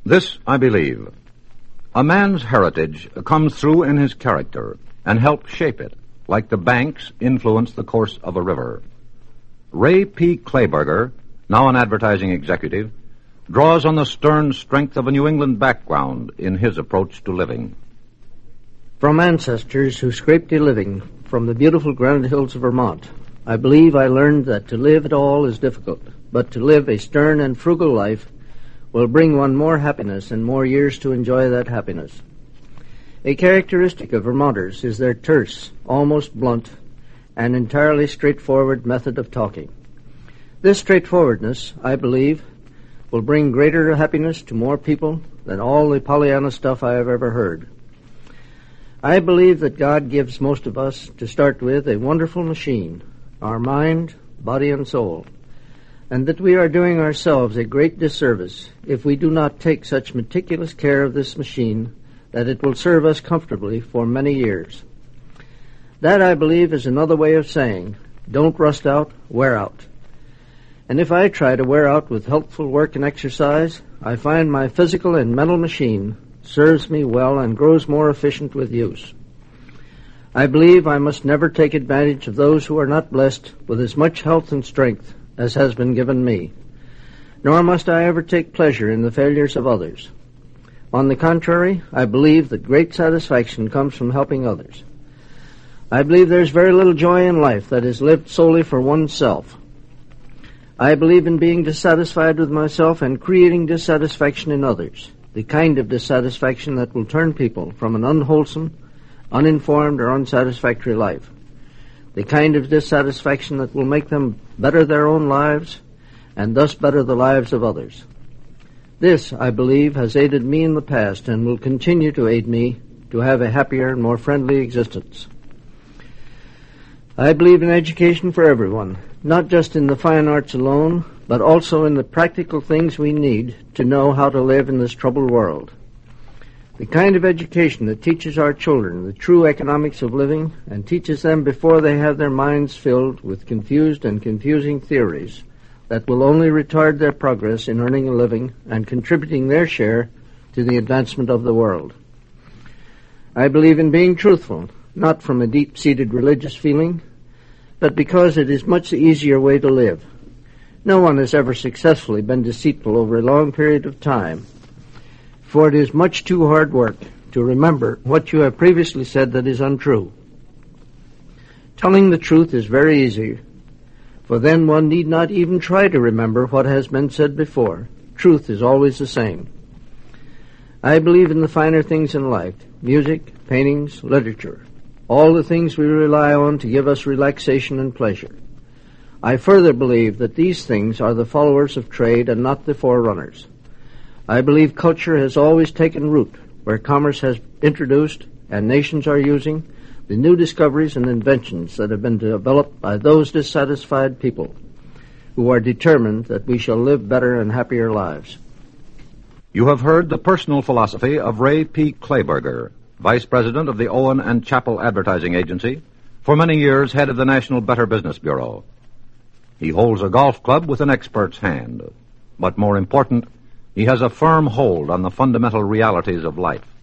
This I believe. A man's heritage comes through in his character and helps shape it, like the banks influence the course of a river. Ray P. Kleberger, now an advertising executive, draws on the stern strength of a New England background in his approach to living. From ancestors who scraped a living from the beautiful Granite Hills of Vermont, I believe I learned that to live at all is difficult, but to live a stern and frugal life will bring one more happiness and more years to enjoy that happiness. A characteristic of Vermonters is their terse, almost blunt, and entirely straightforward method of talking. This straightforwardness, I believe, will bring greater happiness to more people than all the Pollyanna stuff I have ever heard. I believe that God gives most of us, to start with, a wonderful machine, our mind, body, and soul, and that we are doing ourselves a great disservice if we do not take such meticulous care of this machine that it will serve us comfortably for many years. That, I believe, is another way of saying, don't rust out, wear out. And if I try to wear out with healthful work and exercise, I find my physical and mental machine serves me well and grows more efficient with use. I believe I must never take advantage of those who are not blessed with as much health and strength as has been given me, nor must I ever take pleasure in the failures of others. On the contrary, I believe that great satisfaction comes from helping others. I believe there's very little joy in life that is lived solely for oneself. I believe in being dissatisfied with myself and creating dissatisfaction in others, the kind of dissatisfaction that will turn people from an unwholesome, uninformed, or unsatisfactory life, the kind of dissatisfaction that will make them better their own lives and thus better the lives of others. This, I believe, has aided me in the past and will continue to aid me to have a happier and more friendly existence. I believe in education for everyone, not just in the fine arts alone, but also in the practical things we need to know how to live in this troubled world. The kind of education that teaches our children the true economics of living and teaches them before they have their minds filled with confused and confusing theories that will only retard their progress in earning a living and contributing their share to the advancement of the world. I believe in being truthful, not from a deep-seated religious feeling, but because it is much the easier way to live. No one has ever successfully been deceitful over a long period of time, for it is much too hard work to remember what you have previously said that is untrue. Telling the truth is very easy, for then one need not even try to remember what has been said before. Truth is always the same. I believe in the finer things in life, music, paintings, literature, all the things we rely on to give us relaxation and pleasure. I further believe that these things are the followers of trade and not the forerunners. I believe culture has always taken root where commerce has introduced and nations are using the new discoveries and inventions that have been developed by those dissatisfied people who are determined that we shall live better and happier lives. You have heard the personal philosophy of Ray P. Kleberger, Vice President of the Owen and Chappell Advertising Agency, for many years head of the National Better Business Bureau. He holds a golf club with an expert's hand, but more important, he has a firm hold on the fundamental realities of life.